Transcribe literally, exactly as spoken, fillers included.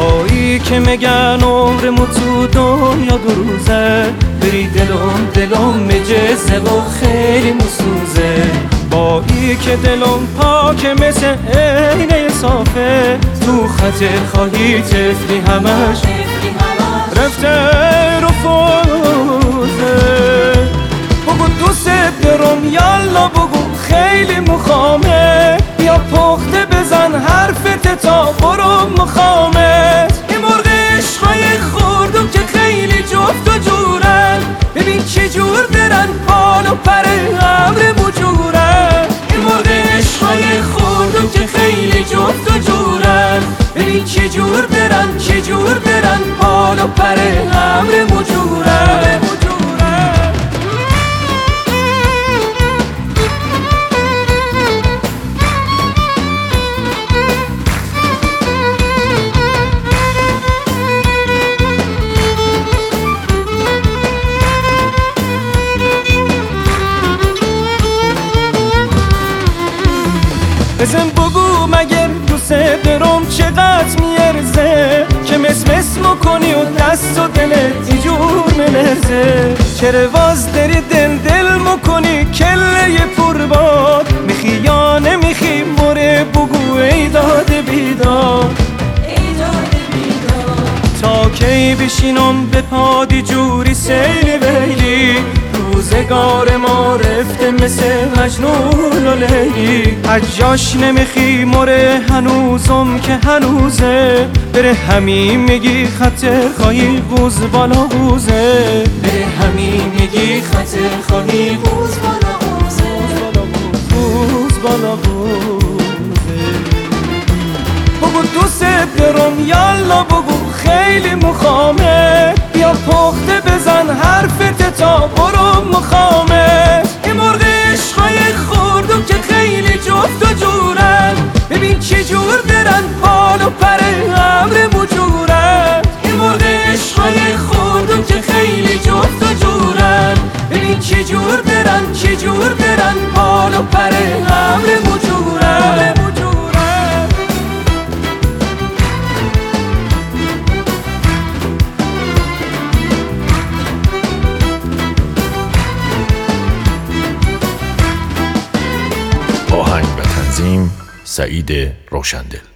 جایی که میگن عمرمو تو دنیا دو روزه، بری دلم دلم مجزه و خیلی مسوزه. با ای که دلم پاکه مثل عینه صافه، تو خطر خواهی تفلی همش رفته رو فوزه. بگو دوست دارم یالا بگو خیلی مخامه، بیا پخته بزن حرفت تا برم مخامت. این مرغ عشقای خوردم که خیلی جفت و جورن، ببین چه جور درن پال و پر امر مجورن. این مرغ عشقای خوردم که خیلی جفت و جورن، ببین چه جور درن چه جور درن پال و پر امر مجورن. بزن بگو مگر دوست دارم چقدر میارزه، که مس مس میکنی و دست و دلت اینجور ملرزه. چرا واز داری دل دل میکنی کله پرباد، میخی یا نمیخی موره بگو ای داد بیداد. تا کی بشینم به پادی جوری سیلی ویلی، روزگار ما رفته مثل مجنون و لیلی. حجاش نمیخی مره هنوزم که هنوزه، بره همین میگی خطر خواهی غوز بالا غوزه. بره همین میگی خطر خواهی غوز بالا غوزه، غوز بالا غوزه. بگو دوست دارم یالا بگو خیلی مخامه، بیا پخته بزن حرفت تا برم مخامه. این مرغ عشقای خوردم که خیلی جفت و جورن، ببین چه جور درن پال و پر امر مجورن. این مرغ عشقای خوردم که خیلی جفت و جورن، ببین چه جور درن چه جور درن پال و پر امر مجورن. آهنگ و تنظیم سعید روشندل.